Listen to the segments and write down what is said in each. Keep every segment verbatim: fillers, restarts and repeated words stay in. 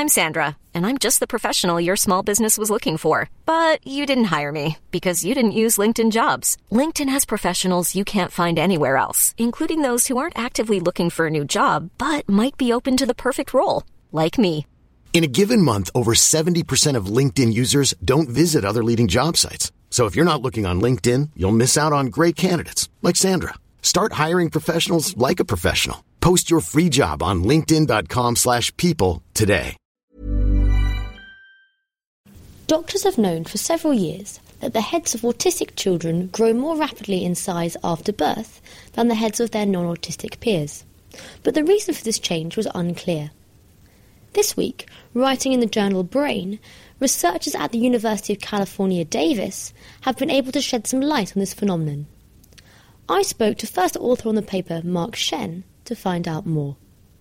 I'm Sandra, and I'm just the professional your small business was looking for. But you didn't hire me because you didn't use LinkedIn Jobs. LinkedIn has professionals you can't find anywhere else, including those who aren't actively looking for a new job, but might be open to the perfect role, like me. In a given month, over seventy percent of LinkedIn users don't visit other leading job sites. So if you're not looking on LinkedIn, you'll miss out on great candidates like Sandra. Start hiring professionals like a professional. Post your free job on linkedin.com slash people today. Doctors have known for several years that the heads of autistic children grow more rapidly in size after birth than the heads of their non-autistic peers. But the reason for this change was unclear. This week, writing in the journal Brain, researchers at the University of California, Davis have been able to shed some light on this phenomenon. I spoke to first author on the paper, Mark Shen, to find out more.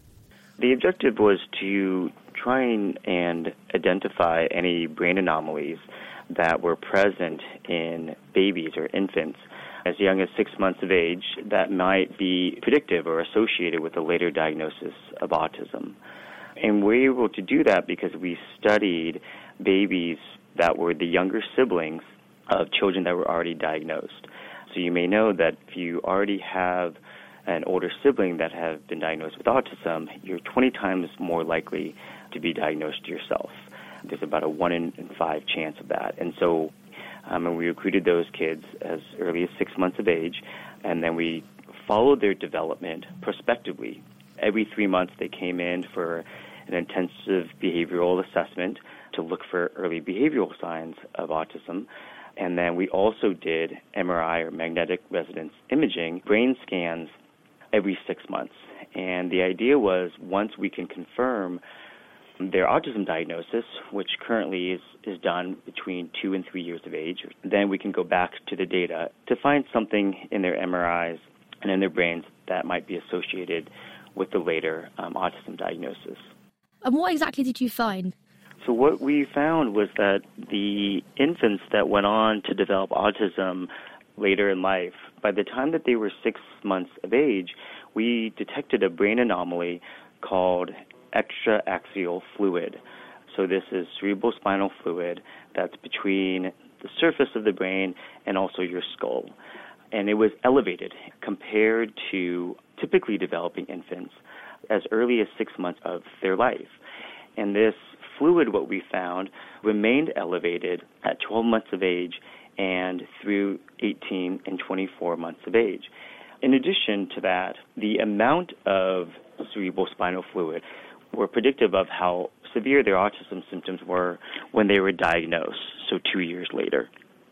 The objective was to try and identify any brain anomalies that were present in babies or infants as young as six months of age that might be predictive or associated with a later diagnosis of autism. And we were able to do that because we studied babies that were the younger siblings of children that were already diagnosed. So you may know that if you already have an older sibling that has been diagnosed with autism, you're twenty times more likely to be diagnosed yourself. There's about a one in five chance of that. And so um, and we recruited those kids as early as six months of age, and then we followed their development prospectively. Every three months they came in for an intensive behavioral assessment to look for early behavioral signs of autism. And then we also did M R I, or magnetic resonance imaging, brain scans every six months. And the idea was, once we can confirm their autism diagnosis, which currently is, is done between two and three years of age, then we can go back to the data to find something in their M R Is and in their brains that might be associated with the later um, autism diagnosis. And what exactly did you find? So what we found was that the infants that went on to develop autism later in life, by the time that they were six months of age, we detected a brain anomaly called extraaxial fluid. So this is cerebrospinal fluid that's between the surface of the brain and also your skull. And it was elevated compared to typically developing infants as early as six months of their life. And this fluid, what we found, remained elevated at twelve months of age and through eighteen and twenty-four months of age. In addition to that, the amount of cerebrospinal fluid were predictive of how severe their autism symptoms were when they were diagnosed, so two years later.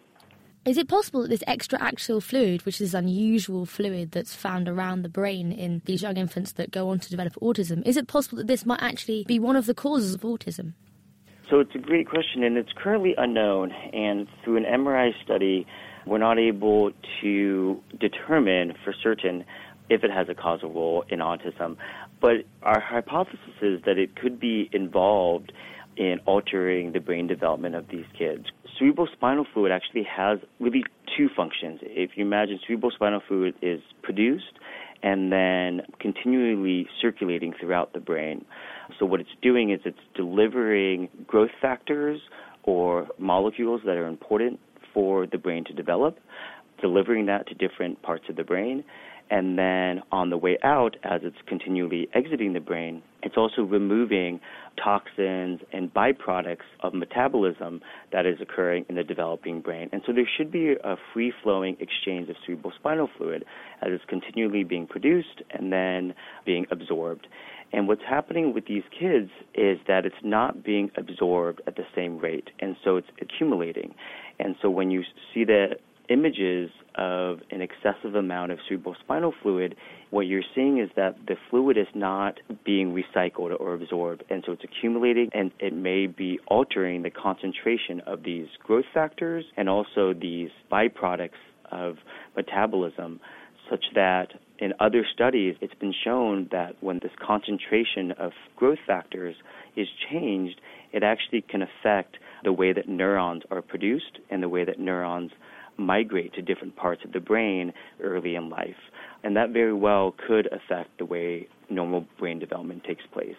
Is it possible that this extraaxial fluid, which is unusual fluid that's found around the brain in these young infants that go on to develop autism, is it possible that this might actually be one of the causes of autism? So it's a great question, and it's currently unknown. And through an M R I study, we're not able to determine for certain if it has a causal role in autism. But our hypothesis is that it could be involved in altering the brain development of these kids. Cerebrospinal fluid actually has really two functions. If you imagine, cerebrospinal fluid is produced and then continually circulating throughout the brain. So what it's doing is it's delivering growth factors or molecules that are important for the brain to develop, delivering that to different parts of the brain. And then on the way out, as it's continually exiting the brain, it's also removing toxins and byproducts of metabolism that is occurring in the developing brain. And so there should be a free-flowing exchange of cerebrospinal fluid as it's continually being produced and then being absorbed. And what's happening with these kids is that it's not being absorbed at the same rate, and so it's accumulating. And so when you see the images of an excessive amount of cerebrospinal fluid, what you're seeing is that the fluid is not being recycled or absorbed, and so it's accumulating, and it may be altering the concentration of these growth factors and also these byproducts of metabolism, such that in other studies it's been shown that when this concentration of growth factors is changed, it actually can affect the way that neurons are produced and the way that neurons migrate to different parts of the brain early in life. And that very well could affect the way normal brain development takes place.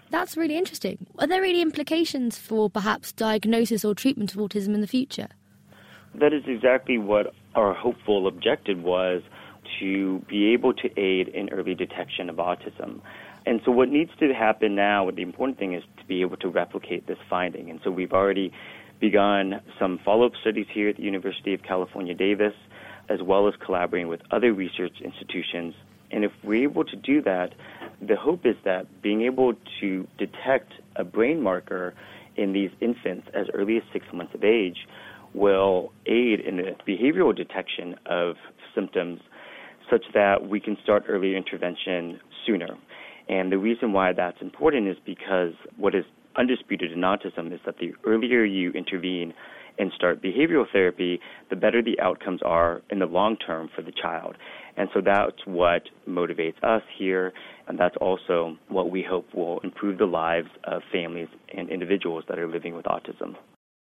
That's really interesting. Are there any implications for perhaps diagnosis or treatment of autism in the future? That is exactly what our hopeful objective was, to be able to aid in early detection of autism. And so what needs to happen now, what the important thing is to be able to replicate this finding. And so we've already begun some follow-up studies here at the University of California, Davis, as well as collaborating with other research institutions. And if we're able to do that, the hope is that being able to detect a brain marker in these infants as early as six months of age will aid in the behavioral detection of symptoms such that we can start early intervention sooner. And the reason why that's important is because what is undisputed in autism is that the earlier you intervene and start behavioral therapy, the better the outcomes are in the long term for the child. And so that's what motivates us here, and that's also what we hope will improve the lives of families and individuals that are living with autism.